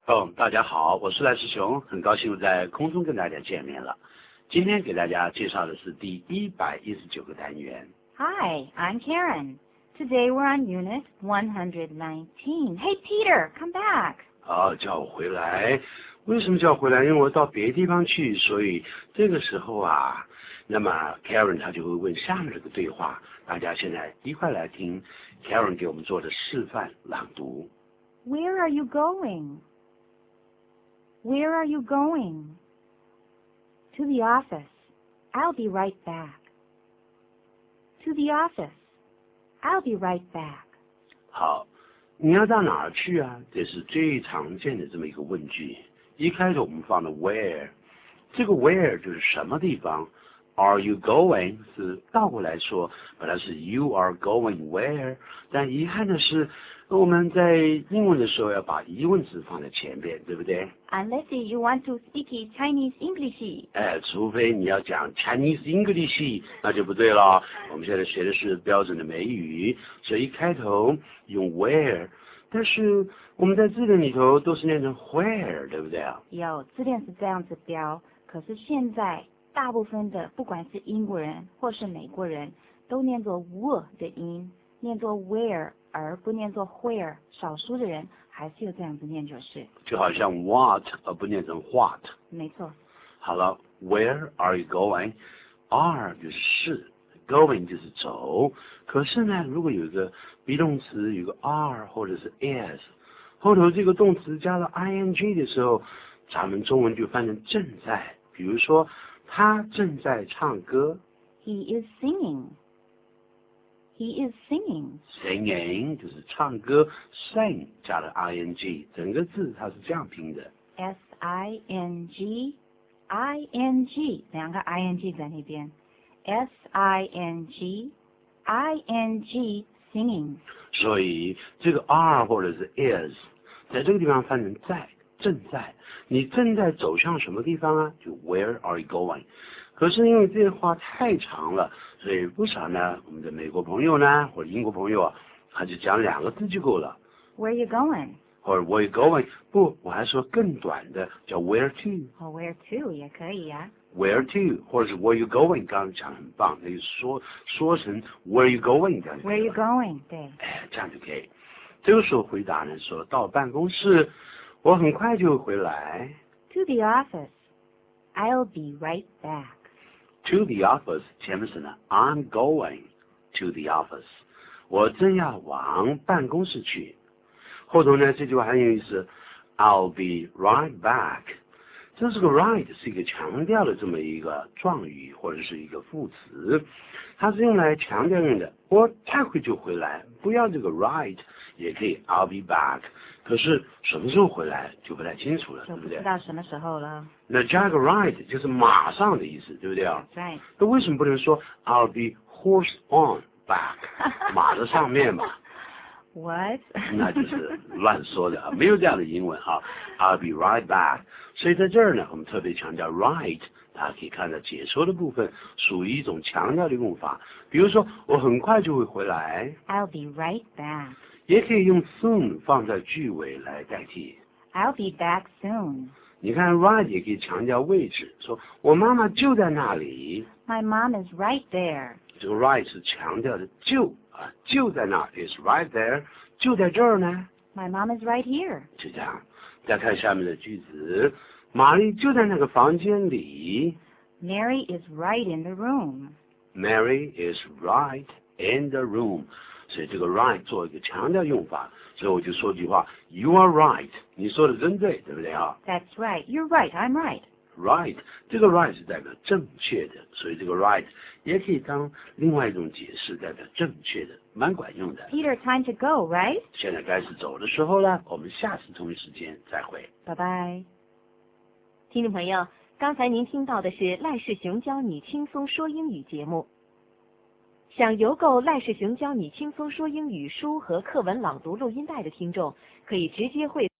大家好，我是赖世雄，很高兴在空中跟大家见面了。今天给大家介绍的是第119个单元。 Hi, I'm Karen. Today we're on Unit 119. Hey, Peter, come back. 叫我回来。为什么叫我回来？因为我到别的地方去，所以这个时候啊，那么 Karen 她就会问下面这个对话。大家现在一块来听 Karen 给我们做的示范朗读。 Where are you going? Where are you going? To the office. I'll be right back. To the office. I'll be right back. 好，你要到哪儿去啊？这是最常见的这么一个问句。一开头我们放的 where， 这个 where 就是什么地方。Are you going 是倒过来说，本来是 you are going where， 但遗憾的是，我们在英文的时候要把疑问词放在前边，对不对？ Unless you want to speak Chinese English. 除非你要讲 Chinese English， 那就不对了。我们现在学的是标准的美语，所以一开头用 where， 但是我们在字典里头都是念成 where， 对不对啊？ 有，字典是这样子标，可是现在大部分的不管是英国人或是美国人都念作 w 的音，念作 where 而不念作 where， 少数的人还是有这样子念就是。 就好像 what 而不念成 what。 没错。 好了 ，Where are you going？ Are 就是going 就是走。可是呢，如果有一个 be 动词，有个 are 或者是 is， 后头这个动词加了 ing 的时候，咱们中文就翻成正在。比如说，他正在唱歌。 He is singing. He is singing. Singing 就是唱歌 ，sing 加了 ing， 整个字它是这样拼的。 S-I-N-G I-N-G 两个 ing 在那边 S-I-N-G I-N-G singing。 所以这个 are 或者是 is 在这个地方翻成在，正在。你正在走向什么地方啊？就 where are you going？ 可是因为这话太长了，所以不少呢我们的美国朋友呢或者英国朋友啊，他就讲2个字就够了。 Where are you going？ 或者 where you going？ 不，我还说更短的叫 where to。 Where to 也可以呀。 Where to 或者是 where you going， 刚刚讲得很棒，那就说成 where you going 这样就可以了。 Where are you going？ 对。 这样就可以。这个时候回答呢说到办公室，我很快就会回来。 To the office. I'll be right back. To the office 前面是呢 I'm going to the office， 我正要往办公室去。后头呢这句话很有意思 I'll be right back， 这是个 right 是一个强调的这么一个状语或者是一个副词，它是用来强调用的。我待会就回来，不要这个 right 也可以 I'll be back， 可是什么时候回来就不太清楚了，对不对？ 就不知道什么时候了。 那加个 right 就是马上的意思，对不对啊？ Right。 那为什么不能说 I'll be horse on back 马的上面嘛？ What？ 那就是乱说的，没有这样的英文哈。I'll be right back。所以在这儿呢，我们特别强调 right， 大家可以看到解说的部分属于一种强调的用法。比如说，我很快就会回来。 I'll be right back。 也可以用 soon 放在句尾来代替。 I'll be back soon。 你看 right 也可以强调位置，说我妈妈就在那里。 My mom is right there。 这个 right 是强调的就在那 is right there， 就在这儿呢。 My mom is right here。 就这样。再看下面的句子，玛丽就在那个房间里。 Mary is right in the room。 Mary is right in the room。 所以这个 right 做一个强调用法，所以我就说句话 You are right， 你说的真对，对不对啊？ That's right. You're right. I'm right。 Right， 这个 right 是代表正确的，所以这个 right 也可以当另外一种解释，代表正确的，蛮管用的。 Peter, time to go, right？ 现在该是走的时候了，我们下次同一时间再会。 拜拜。 听众朋友，刚才您听到的是赖世雄教你轻松说英语节目。想邮购赖世雄教你轻松说英语书和课文朗读录音带的听众，可以直接汇